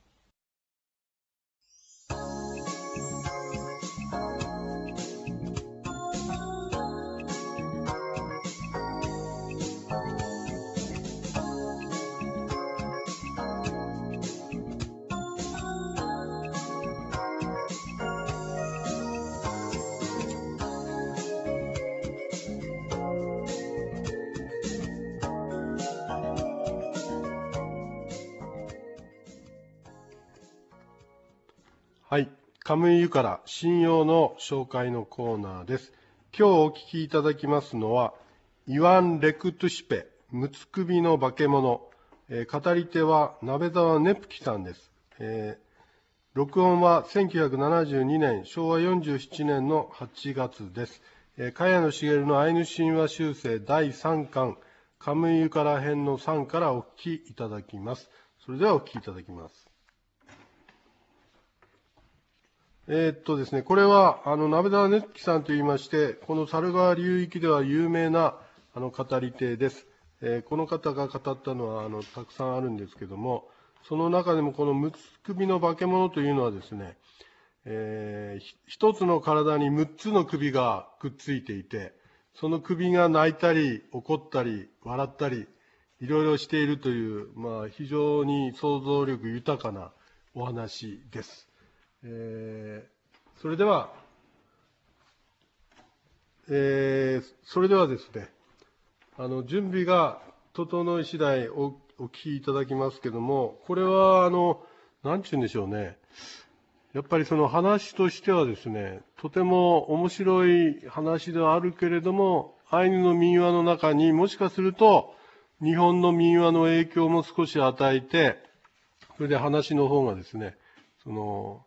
はい。カムイユから神謡の紹介のコーナーです。今日お聞きいただきますのは、イワン・レクトゥシペ、ムツ首の化け物。えー、語り手は鍋沢ネプキさんです。えー、録音はせんきゅうひゃくななじゅうにねん、しょうわよんじゅうななねんのはちがつです。えー、茅野茂のアイヌ神話修正だいさんかん、カムイユから編のさんからお聞きいただきます。それではお聞きいただきます。えーっとですね、これは、あの、鍋沢熱樹さんといいまして、この猿川流域では有名な、あの、語り手です。えー、この方が語ったのは、あの、たくさんあるんですけども、その中でもこのむつ首の化け物というのはですね、えー、一つの体にむっつの首がくっついていて、その首が泣いたり、怒ったり、笑ったり、いろいろしているという、まあ、非常に想像力豊かなお話です。えー、それでは、えー、それではですね、あの、準備が整い次第お、お聞きいただきますけども、これは、あの、なんて言うんでしょうね。やっぱりその話としてはですね、とても面白い話ではあるけれども、アイヌの民話の中にもしかすると、日本の民話の影響も少し与えて、それで話の方がですね、その、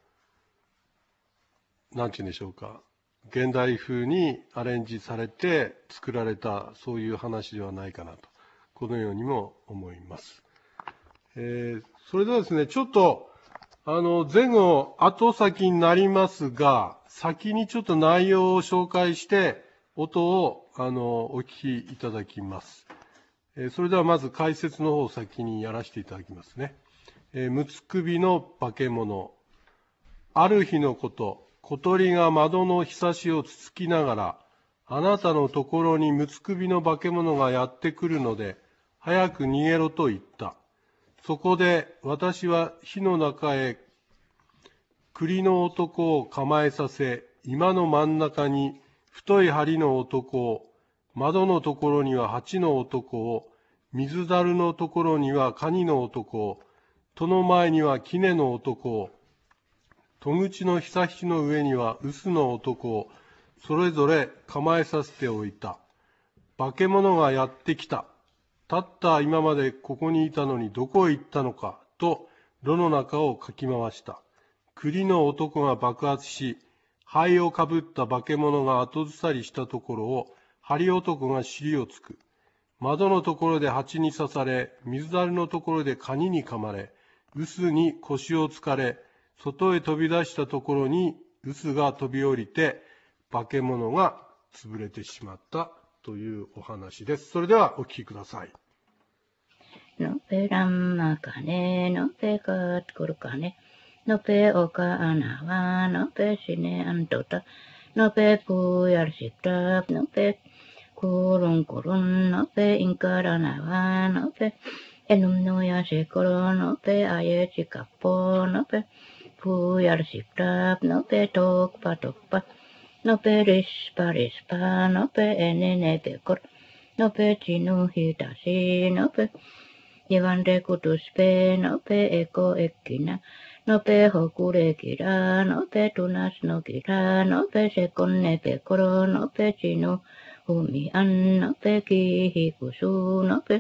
なんて言うんでしょうか、現代風にアレンジされて作られた、そういう話ではないかなと、このようにも思います。えー、それではですね、ちょっと、あの、前後、後先になりますが、先にちょっと内容を紹介して、音を、あの、お聞きいただきます。えー、それではまず解説の方を先にやらせていただきますね。えー、むつ首の化け物。ある日のこと、小鳥が窓のひさしをつつきながら、あなたのところにむつ首の化け物がやってくるので、早く逃げろと言った。そこで私は火の中へ栗の男を構えさせ、今の真ん中に太い針の男を、窓のところには蜂の男を、水樽のところにはカニの男を、戸の前には杵の男を、戸口のひさしの上には臼の男を、それぞれ構えさせておいた。化け物がやってきた。たった今までここにいたのにどこへ行ったのか、と炉の中をかき回した。栗の男が爆発し、灰をかぶった化け物が後ずさりしたところを、針男が尻をつく。窓のところで蜂に刺され、水樽のところでカニに噛まれ、臼に腰をつかれ、外へ飛び出したところに臼が飛び降りて、化け物が潰れてしまったというお話です。それではお聞きください。 のぺらんまかね、のぺかっこるかね、のぺおかあなわ、のぺしねあんとた、のぺぷやるしったのぺころんころん、のぺインからなわ、のぺえぬんのやしころ、のぺあyeちかっぽ、のぺぷやるしったのぺとくぱとくぱ、のぺりしぱりしぱ、のぺえねねぺころ、のぺちぬひたし、のぺIwan de kutuspe, no pe eko ekina, no pe hokure kira, no pe tunas no kira, no pe sekonne pe koro, no pe chinu humi an, no pe kihi kusu, no pe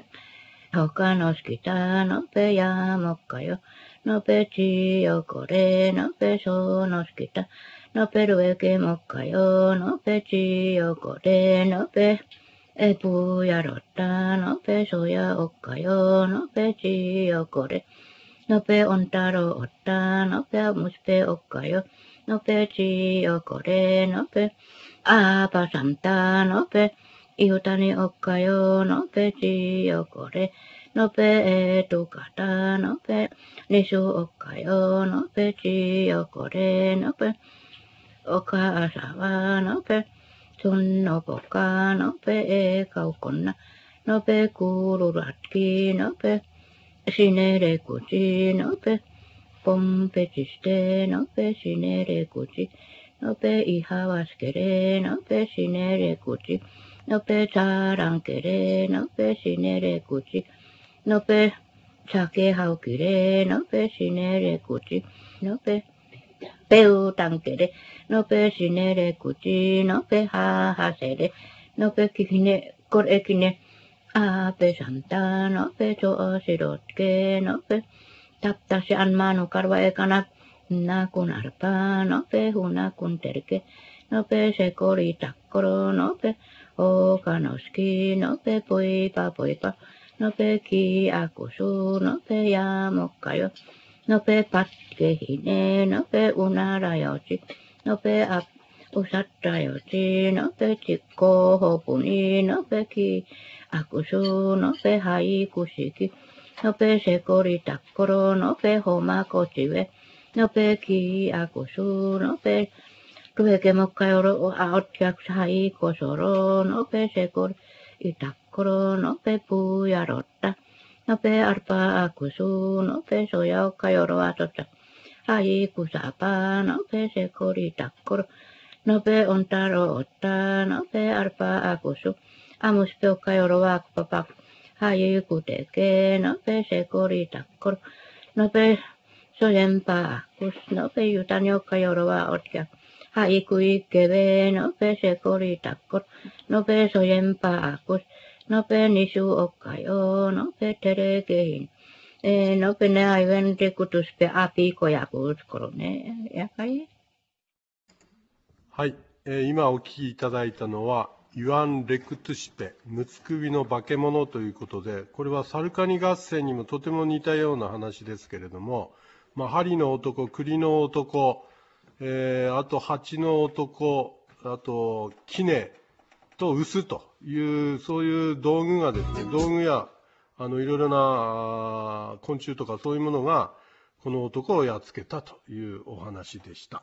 hokanos kita, no pe yamokayo, no pe chiyo kore, no pe sonos kita, no pe rueke mokayo, no pe chiyo kore, no peえぷやろったのぺそやおっかよのぺちよこれのぺおんたろおったのぺむすぺおっかよのぺちよこれのぺあぱさんたのぺいふたにおっかよのぺちよこれのぺえとかたのぺにしゅおっかよのぺちよこれのぺおかさわのぺつんのぽかのぺえかうこんなのぺくるらっきのぺしねれくちのぺぽんぺちしてのぺしねれくちのぺいはわすけれのぺしねれくちのぺさらんけれのぺしねれくちのぺさけはうきれのぺしねれくちのぺぺうたんけれのぺしねれくちのぺははせれのぺききねこれきねあぺさんたのぺちょしろっけのぺたったしあんまのからわえかななくなるぱのぺふなくんてるけのぺせこりたっころのぺおかのすきのぺぽいぱぽいぱのぺきあくすのぺやもっかよのぺぱっけひねのぺうならよちのぺあうさったよちのぺちっこほぷにのぺきあくすのぺはいくしきのぺせこりたっころのぺほまこちべのぺきあくすのぺとへけもっかよろあおっちゃくさいこそろのぺせこりいたっころのぺぷやろったのぺあるぱあくすのぺそやおかよろあとちゃはいくさぱのぺせこりたっころのぺおんたろおったのぺあるぱあくすあむすぺおかよろわくぱぱはいくてけのぺせこりたっころのぺそやんぱあくすのぺゆたにおかよろわおっちゃはいくいけべのぺせこりたっころのぺそやんぱあくすのぺにしゅおっかよのぺてれけひんえー、のぺねあいべんてくとすぺあぴこやくうつころねやかいはい、えー、今お聞きいただいたのはユアン・レクトゥシペ、むつくびの化け物ということで、これはサルカニ合戦にもとても似たような話ですけれども、まあ、針の男、栗の男、えー、あと蜂の男、あと杵と臼という、そういう道具がですね、道具やあのいろいろな昆虫とかそういうものが、この男をやっつけたというお話でした。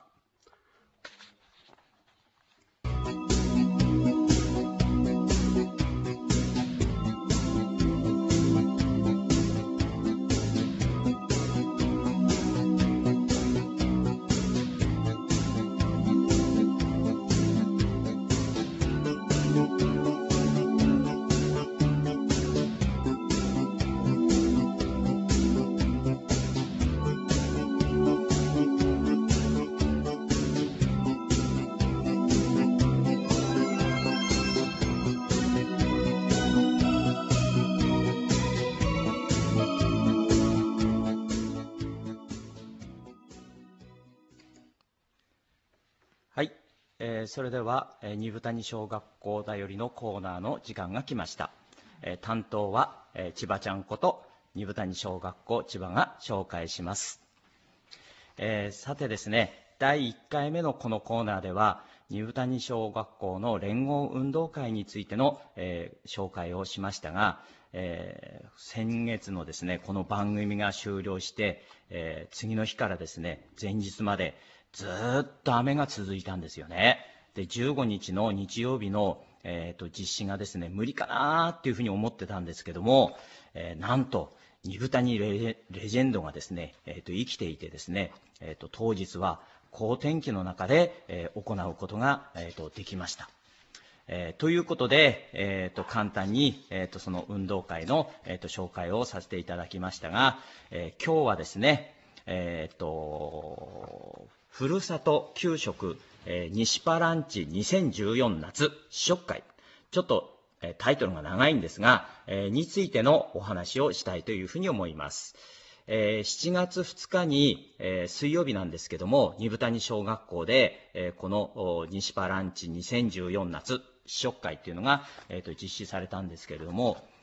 えー、それでは、えー、二部谷小学校だよりのコーナーの時間が来ました。えー、担当は、えー、千葉ちゃんこと二部谷小学校千葉が紹介します。えー、さてですね、だいいっかいめのこのコーナーでは二部谷小学校の連合運動会についての、えー、紹介をしましたが、えー、先月のですねこの番組が終了して、えー、次の日からですね前日までずっと雨が続いたんですよね。で、じゅうごにちの日曜日の、えー、と実施がですね、無理かなっていうふうに思ってたんですけども、えー、なんと、二部谷レジェンドがですね、えー、と生きていてですね、えー、と当日は好天気の中で、えー、行うことが、えー、とできました。えー、ということで、えー、と簡単に、えー、とその運動会の、えー、と紹介をさせていただきましたが、えー、今日はですね、えー、とふるさと給食、えー、西パランチにせんじゅうよん夏試食会、ちょっと、えー、タイトルが長いんですが、えー、についてのお話をしたいというふうに思います。えー、しちがつふつかに、えー、水曜日なんですけども、二部谷小学校で、えー、この西パランチにせんじゅうよん夏試食会っていうのが、えー、と実施されたんですけれども、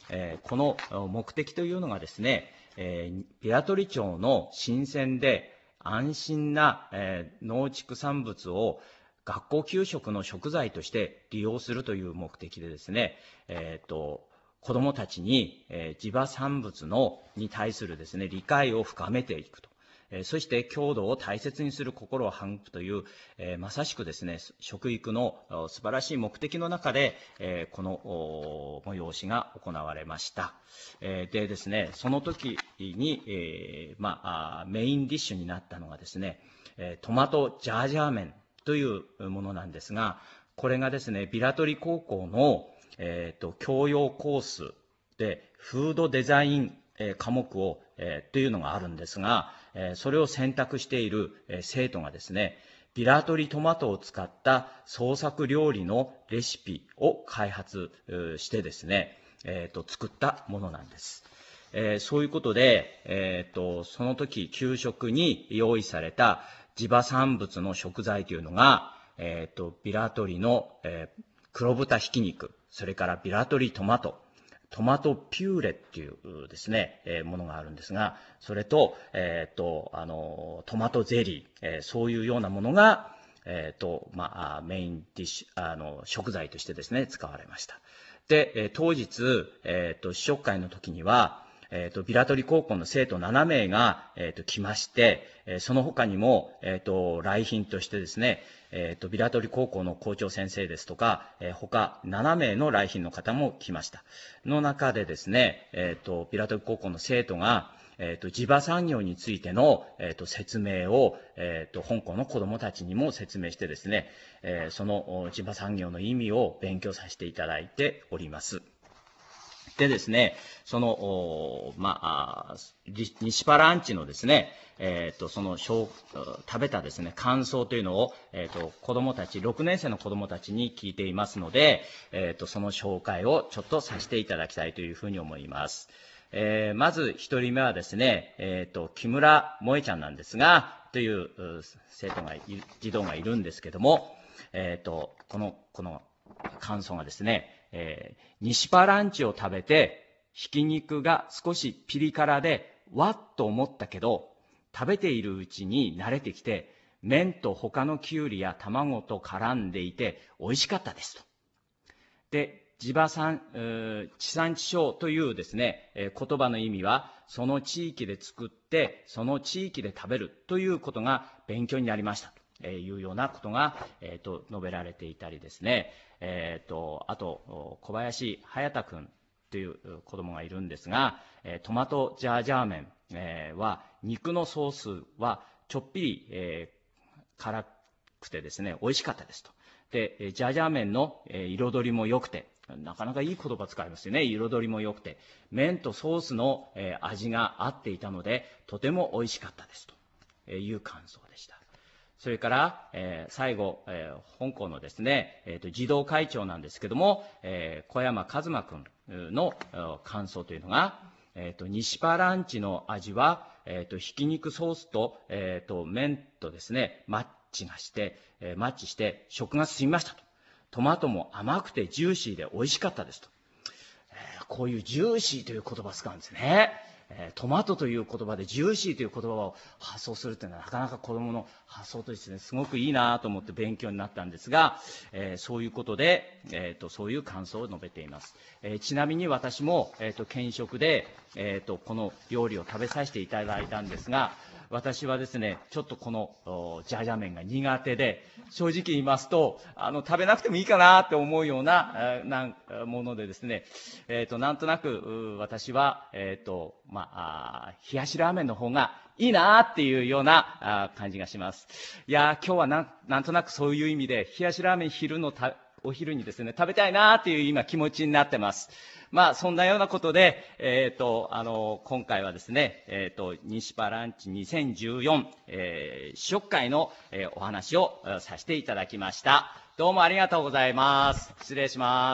えー、この目的というのがですね、えー、平取町の新鮮で安心な、えー、農畜産物を学校給食の食材として利用するという目的でですね、えー、と子どもたちに、えー、地場産物のに対するですね理解を深めていくと、えー、そして郷土を大切にする心を育むという、えー、まさしくですね食育の素晴らしい目的の中で、えー、この催しが行われました。えー、でですねその時に、えーまあ、メインディッシュになったのがですね、えー、トマトジャージャー麺というものなんですが、これがですね平取高校の、えー、と教養コースでフードデザイン、えー、科目を、えー、というのがあるんですが、えー、それを選択している、えー、生徒がですね平取トマトを使った創作料理のレシピを開発してですね、えー、と作ったものなんです。えー、そういうことで、えー、とその時給食に用意された地場産物の食材というのが、えー、と平取の、えー、黒豚ひき肉、それから平取トマト、トマトピューレっていうですね、えー、ものがあるんですが、それと、えー、とあのトマトゼリー、えー、そういうようなものが、えーとまあ、メインディッシュあの食材としてですね使われました。で、えー、当日、えー、と試食会の時にはえー、と平取高校の生徒ななめいが、えー、と来まして、えー、その他にも、えー、と来賓としてですね、えー、と平取高校の校長先生ですとか、えー、他ななめいの来賓の方も来ました。の中でですね、えー、と平取高校の生徒が、えー、と地場産業についての、えー、と説明を、えー、と香港の子どもたちにも説明してですね、えー、その地場産業の意味を勉強させていただいております。でですね、その、まあ、西パランチのですね、えっと、その、食べたですね、感想というのを、えっと、子供たち、ろくねん生の子供たちに聞いていますので、えっと、その紹介をちょっとさせていただきたいというふうに思います。えー、まず一人目はですね、えっと、木村萌ちゃんなんですが、という生徒がい、児童がいるんですけども、えっと、この、この感想がですね、えー、西パランチを食べてひき肉が少しピリ辛でわっと思ったけど、食べているうちに慣れてきて麺と他のきゅうりや卵と絡んでいて美味しかったですと。で、地場産、地産地消というですね、えー、言葉の意味はその地域で作ってその地域で食べるということが勉強になりましたというようなことが、えー、と述べられていたりですね、えー、とあと小林隼太君という子供がいるんですが、トマトジャージャー麺、えー、は肉のソースはちょっぴり、えー、辛くてですね美味しかったですと。でジャージャー麺の彩りも良くて、なかなかいい言葉使いますよね。彩りも良くて麺とソースの味が合っていたのでとても美味しかったですという感想でした。それから、えー、最後、えー、本校のですね、えー、と児童会長なんですけども、えー、小山和馬君の感想というのが、えー、と西パランチの味は、えー、とひき肉ソースと、えー、と麺とですねマッチがして、えー、マッチして食が進みましたと。トマトも甘くてジューシーで美味しかったですと。えー、こういうジューシーという言葉を使うんですね。トマトという言葉でジューシーという言葉を発想するというのはなかなか子どもの発想として、ね、すごくいいなと思って勉強になったんですが、えー、そういうことで、えーと、そういう感想を述べています。えー、ちなみに私も、えーと、見食で、えーと、この料理を食べさせていただいたんですが、私はですねちょっとこのジャージャー麺が苦手で、正直言いますとあの食べなくてもいいかなって思うようななものでですね、えー、となんとなく私は、えーとまあ、冷やしラーメンの方がいいなっていうような感じがします。いや今日はな ん, なんとなくそういう意味で冷やしラーメン昼のたお昼にですね食べたいなっていう今気持ちになってます。まあそんなようなことで、えー、とあの今回はですね、えー、と西パランチにせんじゅうよん、えー、試食会の、えー、お話をさせていただきました。どうもありがとうございます。失礼します。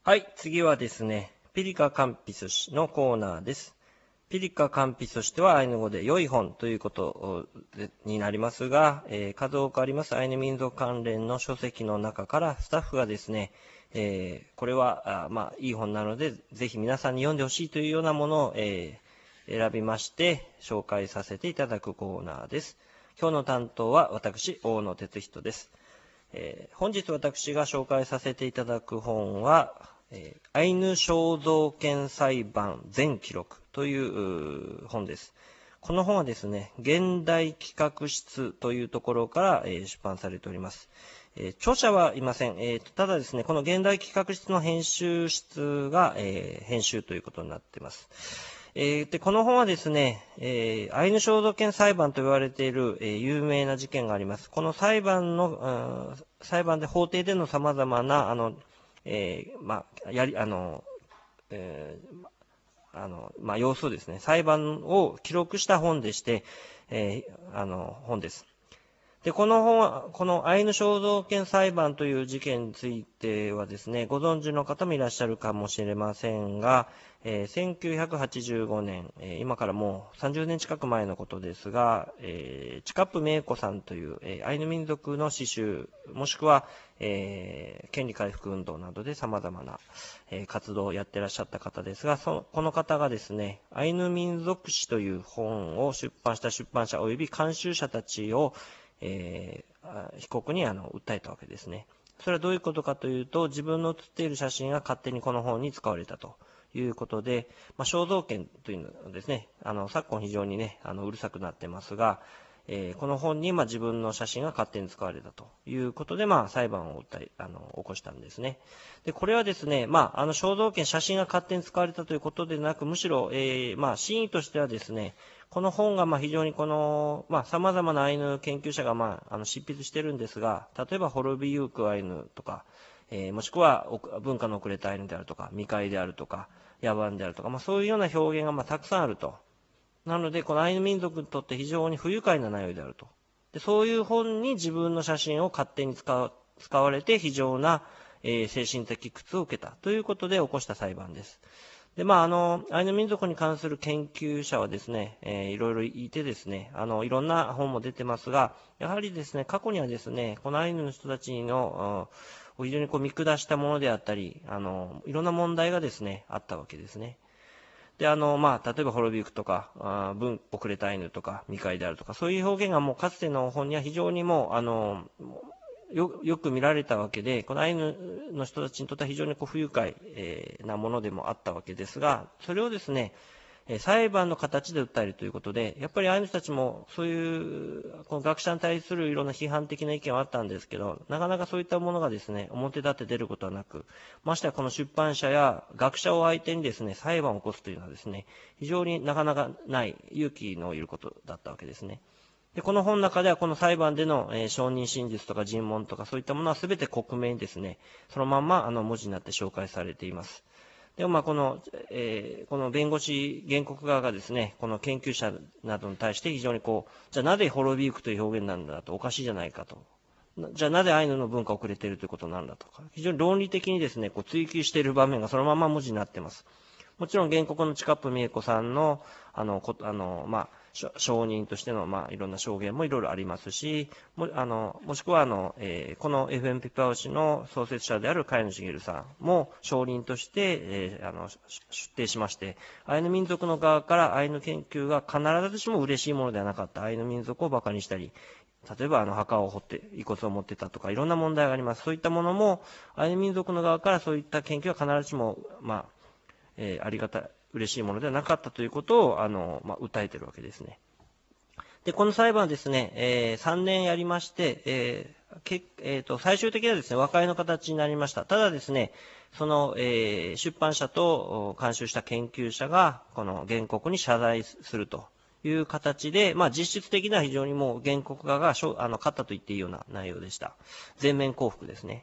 はい、次はですね、ピリカカンピソシのコーナーです。ピリカカンピソシとはアイヌ語で良い本ということになりますが、えー、数多くありますアイヌ民族関連の書籍の中からスタッフがですね、えー、これはあまあいい本なのでぜひ皆さんに読んでほしいというようなものを、えー、選びまして紹介させていただくコーナーです。今日の担当は私大野哲人です。えー、本日私が紹介させていただく本は、えー、アイヌ肖像権裁判全記録という本です。この本はですね、現代企画室というところから、えー、出版されております。えー、著者はいません。えー、ただですね、この現代企画室の編集室が、えー、編集ということになっています。えー、でこの本はですね、えー、アイヌ肖像権裁判と言われている、えー、有名な事件があります。この裁判の、うん、裁判で法廷での様々な、あの、えー、まあ、やり、あの、えー、あの、まあ、様子をですね、裁判を記録した本でして、えー、あの、本です。で、この本は、このアイヌ肖像権裁判という事件についてはですね、ご存知の方もいらっしゃるかもしれませんが、えー、せんきゅうひゃくはちじゅうごねん、えー、今からもうさんじゅうねん近く前のことですが、えー、チカップメイコさんという、えー、アイヌ民族の詩集、もしくは、えー、権利回復運動などで様々な、えー、活動をやってらっしゃった方ですが、そのこの方がですね、アイヌ民族史という本を出版した出版社及び監修者たちを、えー、被告にあの訴えたわけですね。それはどういうことかというと、自分の写っている写真が勝手にこの本に使われたということで、まあ、肖像権というのはですね、あの昨今非常にね、あのうるさくなってますが、えー、この本にまあ自分の写真が勝手に使われたということで、まあ、裁判を訴えあの起こしたんですね。でこれはですね、まあ、あの肖像権、写真が勝手に使われたということでなく、むしろ、えーまあ、真意としてはですね、この本がまあ非常にこの、まあ、様々なアイヌ研究者がまああの執筆してるんですが、例えば滅びゆくアイヌとか、えー、もしくは文化の遅れたアイヌであるとか、未開であるとか、野蛮であるとか、まあ、そういうような表現がまあたくさんあると。なので、このアイヌ民族にとって非常に不愉快な内容であると。でそういう本に自分の写真を勝手に使う使われて非常な、えー、精神的苦痛を受けたということで起こした裁判です。で、まあ、あの、アイヌ民族に関する研究者はですね、えー、いろいろいてですね、あの、いろんな本も出てますが、やはりですね、過去にはですね、このアイヌの人たちの、非常にこう見下したものであったり、あの、いろんな問題がですね、あったわけですね。で、あの、まあ、例えば滅びゆくとか、あ文、遅れたアイヌとか、未開であるとか、そういう表現がもうかつての本には非常にもう、あの、よ, よく見られたわけで、このアイヌの人たちにとっては非常にこう不愉快、えー、なものでもあったわけですが、それをですね、えー、裁判の形で訴えるということで、やっぱりアイヌ人たちもそういうこの学者に対するいろんな批判的な意見はあったんですけど、なかなかそういったものがですね、表立って出ることはなく、ましてやこの出版社や学者を相手にですね、裁判を起こすというのはですね、非常になかなかない勇気のいることだったわけですね。でこの本の中ではこの裁判での、えー、証人真実とか尋問とかそういったものはすべて克明にですね、そのまんまあの文字になって紹介されています。でもまあこの、えー、この弁護士原告側がですね、この研究者などに対して非常にこう、じゃあなぜ滅びゆくという表現なんだと、おかしいじゃないかと。じゃあなぜアイヌの文化遅れているということなんだとか、非常に論理的にですね、こう追求している場面がそのまま文字になっています。もちろん原告のチカップ美恵子さんの、あの、こあの、まあ、証人としての、まあ、いろんな証言もいろいろありますし、も、あの、もしくは、あの、えー、この エフエム ピパウシの創設者である茅野茂さんも証人として、えー、あの、出廷しまして、アイヌ民族の側からアイヌ研究が必ずしも嬉しいものではなかったアイヌ民族を馬鹿にしたり、例えばあの墓を掘って遺骨を持ってたとかいろんな問題があります。そういったものもアイヌ民族の側からそういった研究は必ずしも、まあ、えー、ありがたい、嬉しいものではなかったということを、あの、まあ、訴えているわけですね。で、この裁判はですね、えー、さんねんやりまして、えーけえー、と最終的にはですね、和解の形になりました。ただですね、その、えー、出版社と監修した研究者が、この原告に謝罪するという形で、まあ、実質的には非常にもう原告側があの勝ったと言っていいような内容でした。全面降伏ですね。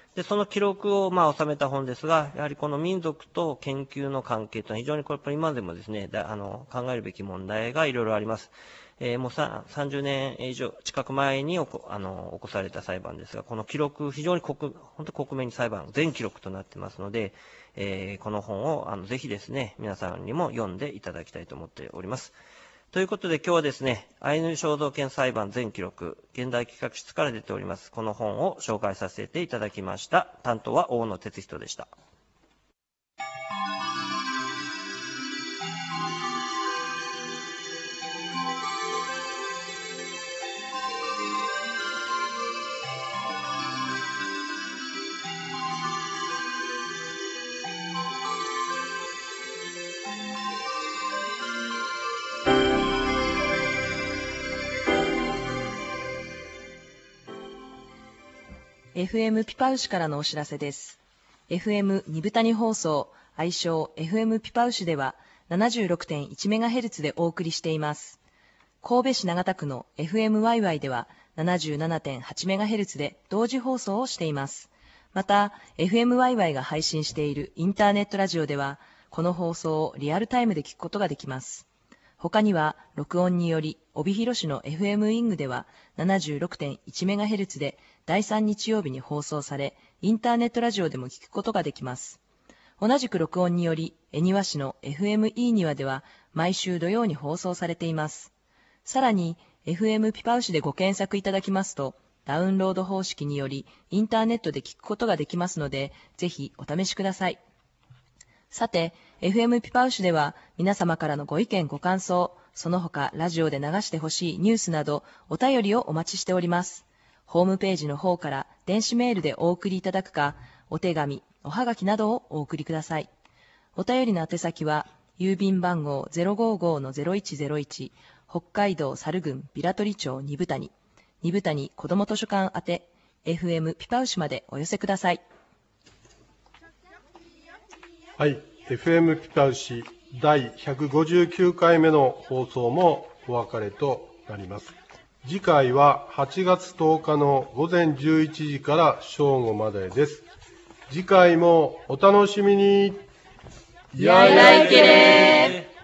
で、その記録をまあ収めた本ですが、やはりこの民族と研究の関係というのは非常にこれやっぱり今でもですね、だあの考えるべき問題がいろいろあります。えー、もうささんじゅうねん以上近く前に起こあの起こされた裁判ですが、この記録、非常に国本当国名に裁判、全記録となってますので、えー、この本をあのぜひですね、皆さんにも読んでいただきたいと思っております。ということで今日はですね、アイヌ肖像権裁判全記録、現代企画室から出ております、この本を紹介させていただきました。担当は大野哲人でした。 エフエム ピパウシからのお知らせです。エフエム 二部谷放送、愛称 エフエム ピパウシでは ななじゅうろくてんいちメガヘルツ でお送りしています。神戸市長田区の エフエムワイワイ では ななじゅうななてんはちメガヘルツ で同時放送をしています。また、エフエムワイワイ が配信しているインターネットラジオでは、この放送をリアルタイムで聞くことができます。他には、録音により、帯広市の エフエム ウィングでは ななじゅうろくてんいちメガヘルツ でだいさん日曜日に放送され、インターネットラジオでも聞くことができます。同じく録音により、恵庭市の エフエムイー 庭では毎週土曜に放送されています。さらに、エフエム ピパウシでご検索いただきますと、ダウンロード方式によりインターネットで聞くことができますので、ぜひお試しください。さて、エフエム ピパウシでは皆様からのご意見ご感想、その他ラジオで流してほしいニュースなどお便りをお待ちしております。ホームページの方から電子メールでお送りいただくか、お手紙、おはがきなどをお送りください。お便りの宛先は、郵便番号 ゼロごーごーのゼロいちゼロいち、北海道猿郡平取町二部谷、二部谷子ども図書館宛て、エフエム ピパウシまでお寄せください。 はい、エフエム ピパウシだいひゃくごじゅうきゅうかいめの放送もお別れとなります。次回ははちがつとおかのごぜんじゅういちじから正午までです。次回もお楽しみに。 やいらいけれー。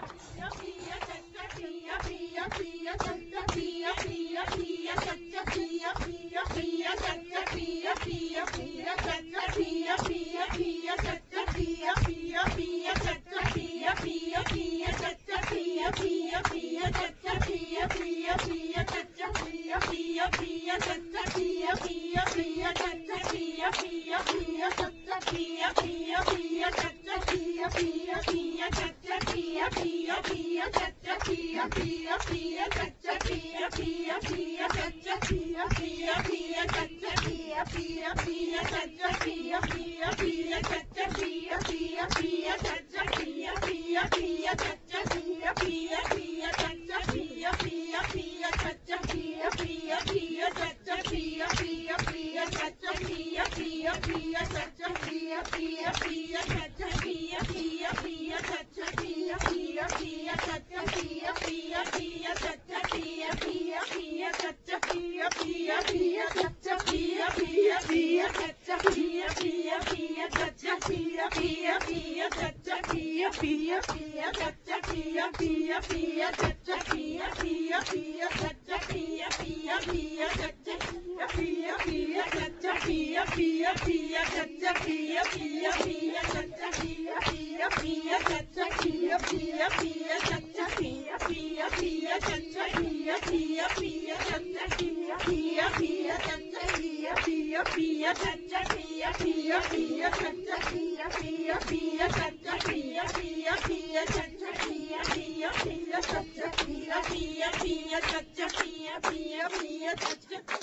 Pia, pia, pia, pia, pia, pia, pia, pia,